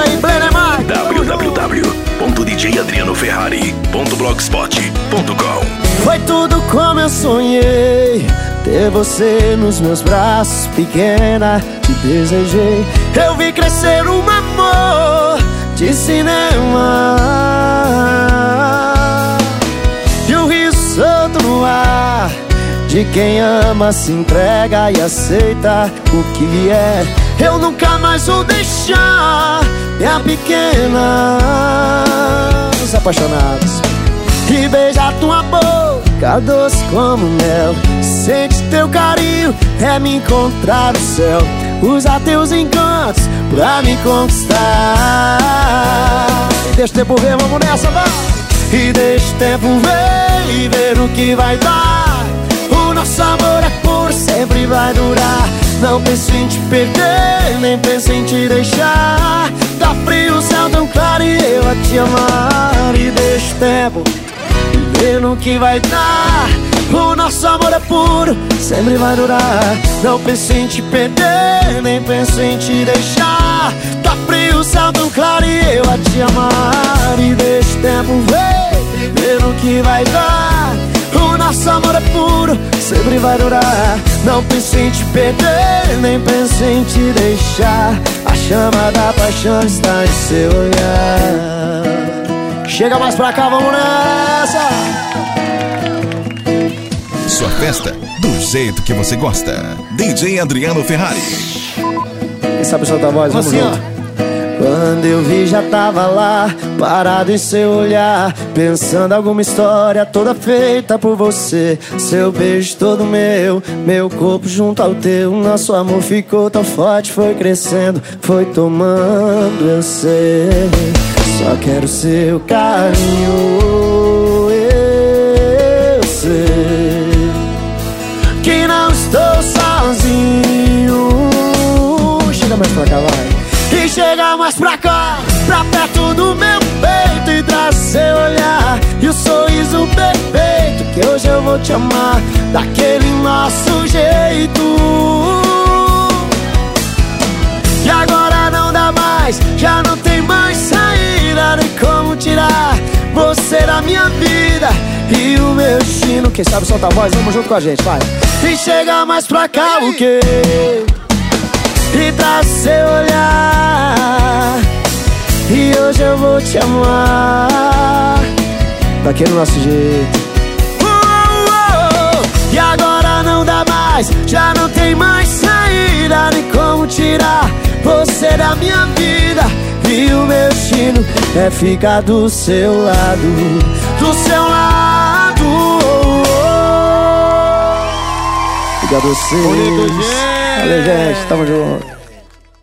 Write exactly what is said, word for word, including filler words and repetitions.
aí, Blenemar. w w w ponto d j adriano ferrari ponto blogspot ponto com. Foi tudo como eu sonhei, ter você nos meus braços, pequena, te desejei. Eu vi crescer um amor de cinema, e o riso solto no ar de quem ama, se entrega e aceita o que é. Eu nunca mais vou deixar minha pequena. Os apaixonados. E beijar tua boca doce como mel, sente teu carinho, é me encontrar no céu. Usa teus encantos pra me conquistar. E deixa o tempo ver, vamos nessa, vai. E deixa o tempo ver e ver o que vai dar. O nosso amor é puro, sempre vai durar. Não penso em te perder, nem penso em te deixar. Tá frio o céu tão claro e eu a te amar. E deixa o tempo ver no que vai dar. O nosso amor é puro, sempre vai durar. Não penso em te perder, nem penso em te deixar. Tá frio o céu tão claro e eu a te amar. E deixa o tempo ver, ver no que vai dar. O nosso amor é puro, sempre vai durar. Não penso em te perder, nem penso em te deixar. A chama da paixão está em seu olhar. Chega mais pra cá, vamos nessa! Sua festa, do jeito que você gosta. D J Adriano Ferrari. Quem sabe soltar a voz, vamos assim, junto. Quando eu vi já tava lá, parado em seu olhar, pensando alguma história toda feita por você. Seu beijo todo meu, meu corpo junto ao teu. Nosso amor ficou tão forte, foi crescendo, foi tomando, eu sei. Só quero seu carinho, eu sei que não estou sozinho. Chega mais pra cá, vai. E chega mais pra cá, pra perto do meu peito, e traz seu olhar e o sorriso perfeito, que hoje eu vou te amar daquele nosso jeito. E agora não dá mais, já não tem mais saída, nem como tirar você da minha vida e o meu destino. Quem sabe solta a voz, vamos junto com a gente, vai. E chega mais pra cá, o quê? E traz seu olhar e hoje eu vou te amar daquele nosso jeito. uh, uh, uh. E agora não dá mais, já não tem mais saída, nem como tirar você da minha vida e o meu destino é ficar do seu lado, do seu lado. oh, oh. Obrigado a vocês. Valeu, gente, tamo junto.